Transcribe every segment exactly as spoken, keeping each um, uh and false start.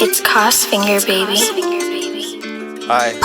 It's Cosfinger, baby. Aye.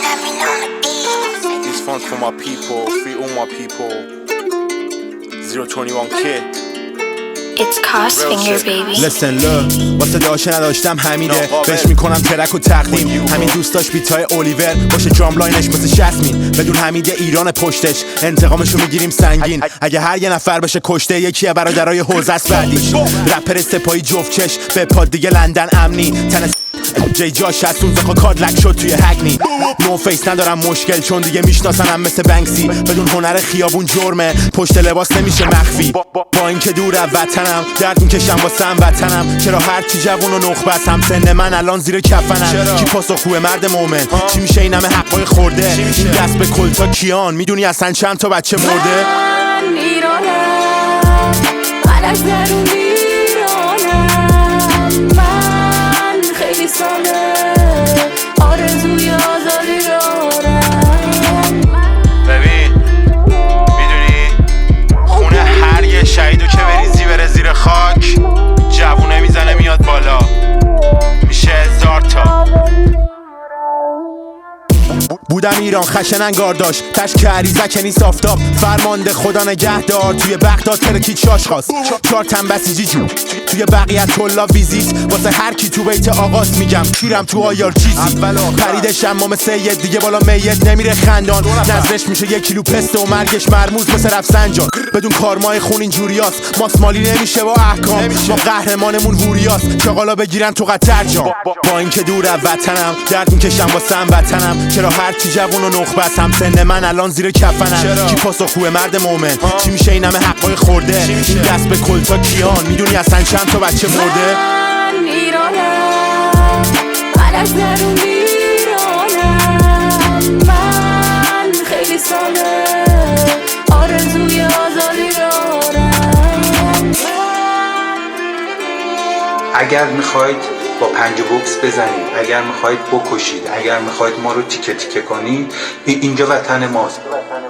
These funds for my people, free all my people. zero twenty-one K. It's Cosfinger, baby. Listen look واسه داشته نداشتم همینه بهش میکنم ترک و تقدیم همین دوست داشت بیتای اولیور باشه درام لاینش مثل شسمین بدون حمید ایران پشتش انتقامشو میگیریم سنگین اگه هر یه نفر بشه کشته یکیه برادرای حوزه است بعدیش رپر سپاهی جفت چش به پاد دیگه لندن امنی تن جی جاش از اون زخا کادلک شد توی هگنی نو فیس ندارم مشکل چون دیگه میشناسنم مثل بنکسی بدون هنر خیابون جرمه پشت لباس نمیشه مخفی با اینکه دور از وطنم درد میکشم واسه هم وطنم چرا هرچی جوون و نخبتم سن من الان زیر کفنم کی پاسخگوه مرد مومن چی میشه این همه حقای خورده این دست به کلتا کیان میدونی اصلا چند تا بچه مرده من ایرانم علک درون ایرانم من خیلی ساله آرزوی آزادی دارم ببین میدونی خونه هر یه شهیدو که بریزی بره زیر خاک جوونه میزنه میاد بالا میشه هزار تا بودم ایران خشن انگار داشت تش کریزک نیست آفتاب فرمانده خدا نگهدار توی بغداد ترکید شاش خواست چهار تن بسیجی جون توی بقیت کلا ویزیت واسه هر کی تو بیت آقاست میگم کیرم تو آیار چیزی پرید شمام سید دیگه بالا میت نمیره خندان نظرش میشه یک کیلو پسته و مرگش مرموز مثل رفسنجان بدون کارمای خون اینجوریاست ماسمالی نمیشه با احکام ما قهرمانمون ووریاست چاقالا بگیرن تو قطر جان با اینکه دور از وطنم درد میکشم واسه هم وطنم چرا هرچی جوون و نخبتم سن من الان زیر کفنم کی پاسخگوه مرد مومن چی میشه این همه حقای خورده این دست به کلتا کیان میدونی اصلا چند تا بچه مرده من ایرانم علک درون ایرانم من خیلی ساله آرزوی آزادی دارم اگر میخواید با پنج بوکس بزنید اگر میخواید بکشید اگر میخواید ما رو تیکه تیکه کنید اینجا وطن ماست